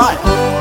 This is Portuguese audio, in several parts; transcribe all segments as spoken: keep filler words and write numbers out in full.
Vai!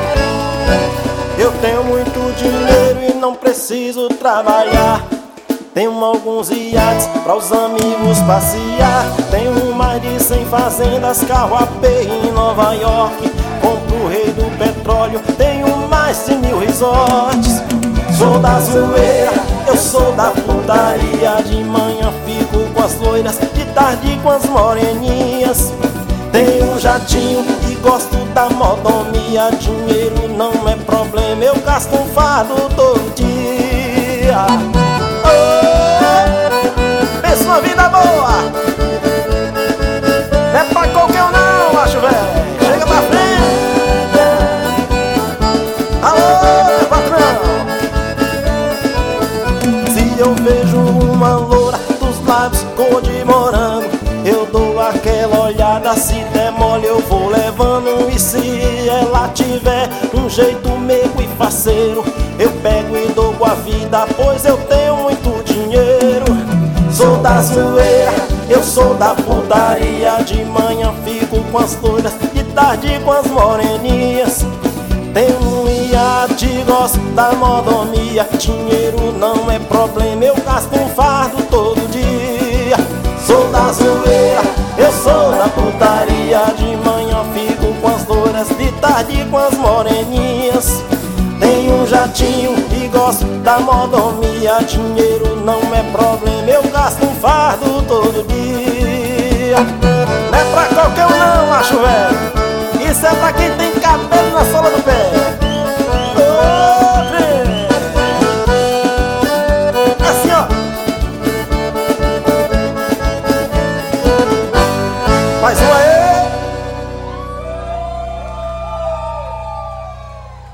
Eu tenho muito dinheiro e não preciso trabalhar. Tenho alguns iates pra os amigos passear. Tenho mais de cem fazendas, carro a pé em Nova York. Compro o rei do petróleo, tenho mais de mil resorts. Sou da zoeira, eu sou da putaria. De manhã fico com as loiras, de tarde com as moreninhas. Tenho um jatinho e gosto da modomia. Dinheiro não é problema, eu gasto um fardo todo dia. Oh, pensa uma vida boa, não é pra qualquer um não, macho velho. Chega pra frente. Alô, meu patrão. Se eu vejo uma loura dos lábios cor de morango, eu dou aquela olhada, se der mole eu vou levando. E se ela tiver um jeito meigo e faceiro, eu pego e dou a vida, pois eu tenho muito dinheiro. Sou da zoeira, eu sou da putaria. De manhã fico com as loiras, de tarde com as moreninhas. Tenho um iate, gosto da modomia. Dinheiro não é problema, eu gasto um fardo todo dia. Sou da zoeira, eu sou da putaria. De manhã fico com as loiras, de tarde com as moreninhas. Tenho um jatinho e gosto da modomia. Dinheiro não é problema, eu gasto um fardo todo dia. Não é pra qualquer um não, macho velho. Isso é pra quem tem cabelo na sola do pé.